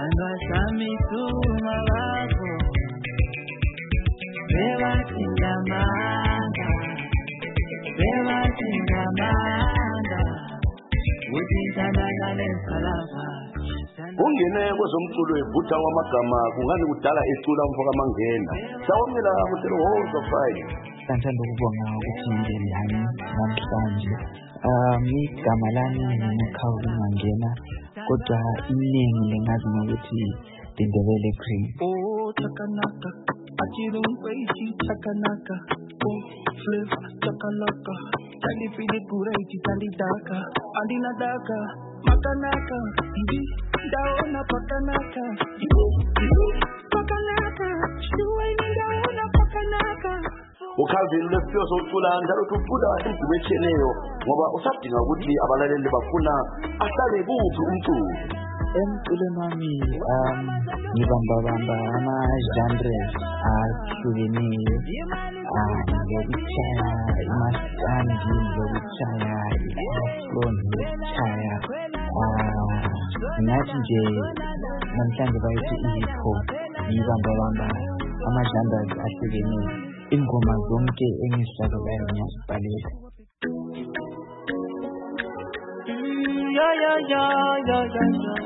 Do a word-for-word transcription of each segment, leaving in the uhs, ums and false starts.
Angasami tumabako Beba tingamanga Beba tingamanga Utintanagale salava Ungene kwezomculo evuta wamagama kungani kudala ecula umfoka Mangena sawumela kutelo hoza Friday Santando kubonga ukuthi ngene hani namhlanje um igama lami ngikhawu Mangena kodwa iningi lengazi ukuthi Ndebele Cream oh takanaka achirun paichi takanaka oh flavor takalaka tali pili kurechi tali daka andina daka makanaka ibi daona pakanaka ibi pakanaka shuwaini daona pakanaka uKalvin lesiphiwo sokucula njalo tucula imvumecheneyo ngoba usadinga ukuthi abalaleli bafuna ahlale kuphi umculo emculweni wami um ngibamba-bamba ama-genres ahlukeneyo ngokutshaya imaskandi ngokutshaya i-afro ngokutshaya ngathi nje namhlanje bayithi i-hip hop ngibamba-bamba ama-genres ahlukeneyo ingoma zonke engizidlalayo ngiyazibhalela ya ya ya ya ya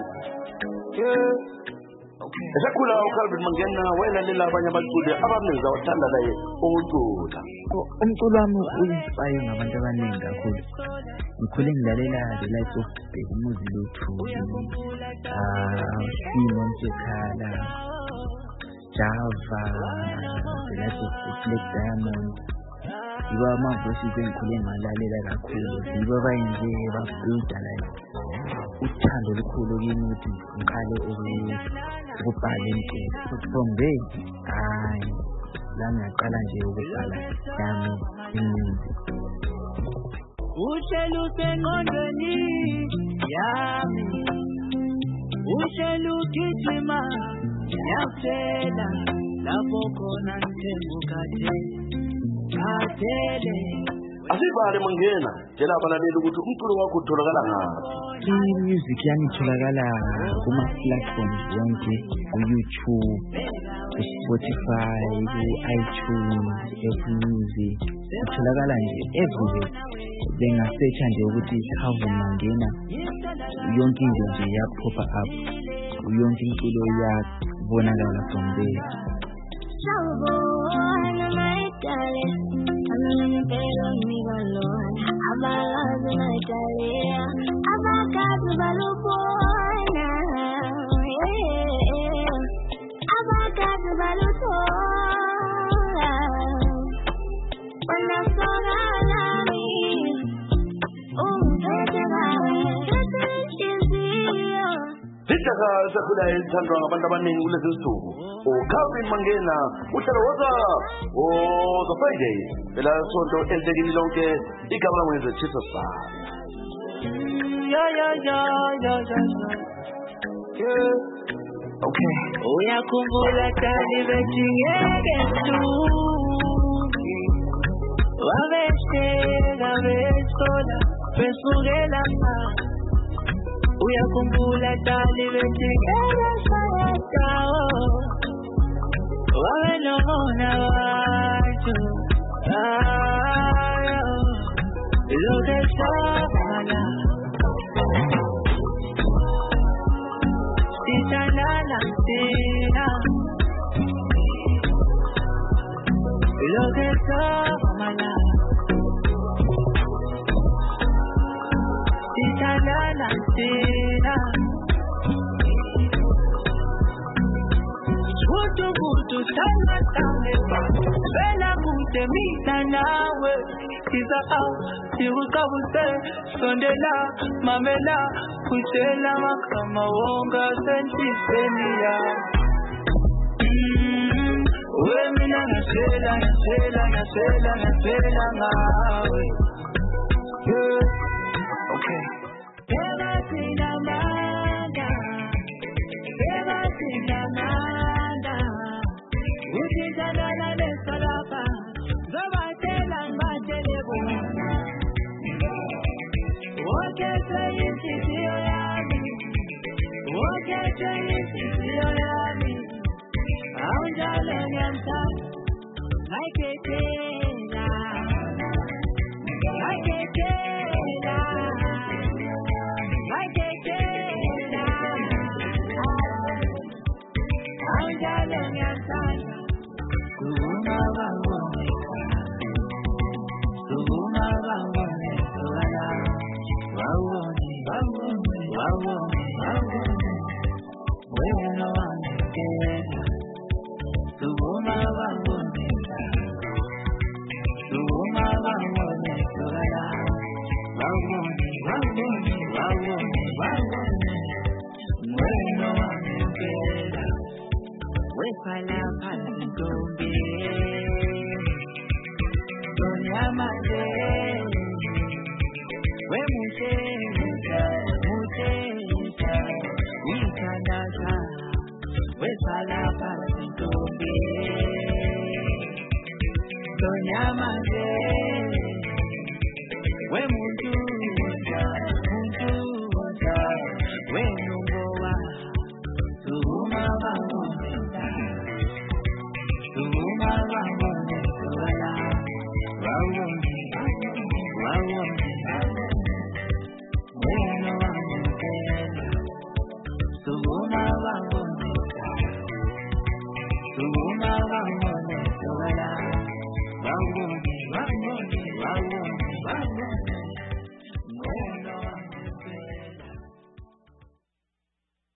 Esakhula uKalvin Mangena wayelalela abanye abaculi abamenza wathanda naye ukucula. Umculo wami uyinspire ngabantu abaningi kakhulu. Ngikhule ngilalela The Life of Bheki Muziluthu, ah Simon Sekhala, Java, The Life of Black Diamond. Yiba amavoices engikhule ngalalela kakhulu. Yiba bayinje babuilda like uthando olukhulu kimi ukuthi ngiqale ukubhala into from there hayi la ngiyaqala nje ukubhala yami music uhlelo sengqondweni yami uhlelo gijima yaphela lapho khona ngithembukade kathele Asibale Mangena tshela abalaleli ukuthi umculo wakho utholakala ngaphi music yami itholakala kuma platforms wonke ku-YouTube, ku-Spotify, ku-iTunes, Apple Music itholakala nje everywhere bengasearcha nje ukuthi Calvin Mangena yonke into nje yapoppa up yonke umculo uyabonakala from there pero mi valor abalado na tarea abacado balubona abacado balubona cuando sola la mi un veterano Sitaka sakhula elithandwa ngabantu abaningi kulezi nsuku uKalvin Mangena uhlelo woza oh the Friday phela sonto elitekini lonke igama lakwenze Chiso Star ya ya ya ya ya okay uyakhumbula tani bethingeke tu wabeshela besola besukela uyakhumbula tani bethingeke sayatao wabenona bathu ayo lo que sabana Titanana tina lo que sabana Titanana tina Mutu mutu sana tamepa Bela kute mita nawe Tiza au Tiruka buse Sondela Mamela Kuchela makama Wonga senti senia We mina nasela Nasela Nasela Nasela Nawe Yeah Okay Bela tina manga Bela tina manga Utizana de salapa Zabatela Matele Bona Woke say it's your yami Woke We're